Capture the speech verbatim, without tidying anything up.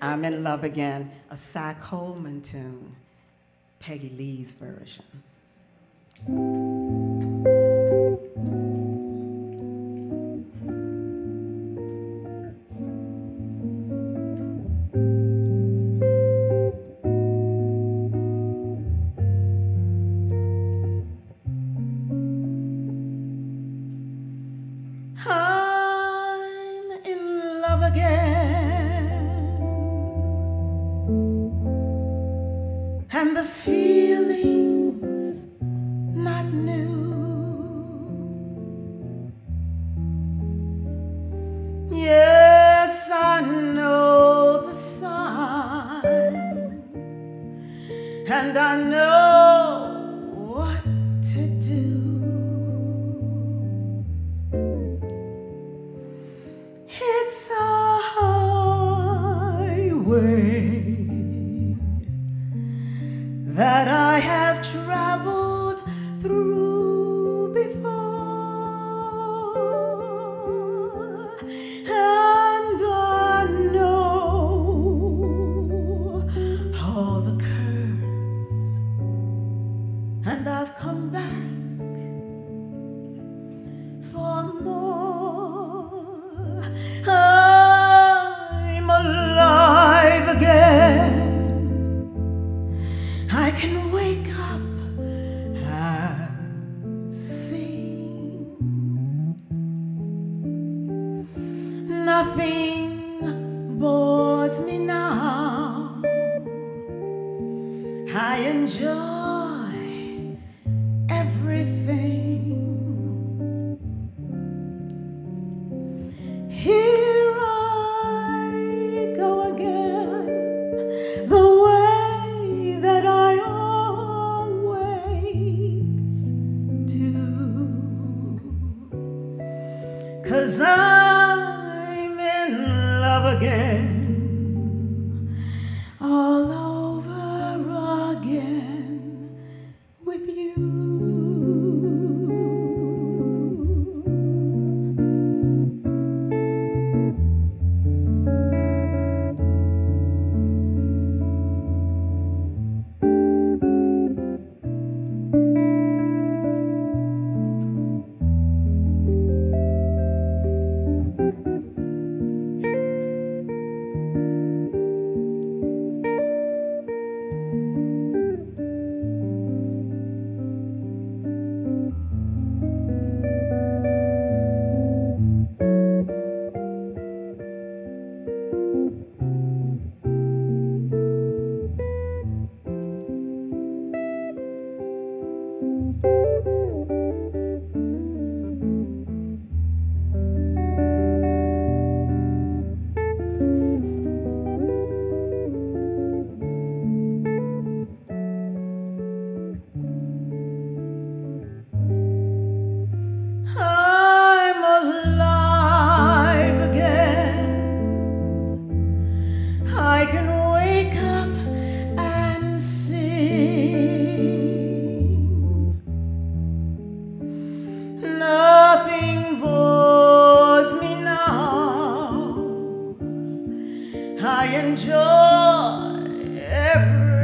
I'm in Love Again, a Cy Coleman tune, Peggy Lee's version. I'm in love again, and the feeling's not new. Yes, I know the signs, and I know what to do. It's a highway that I have traveled through before, and I know all the curves, and I've come back for more. I'm alive again. I can wake up and see nothing bores me now. I enjoy everything. Here I go again, the way that I always do, 'cause I'm in love again, all over again with you. I'm alive again. I can wake up and sing. Nothing bores me now. I enjoy every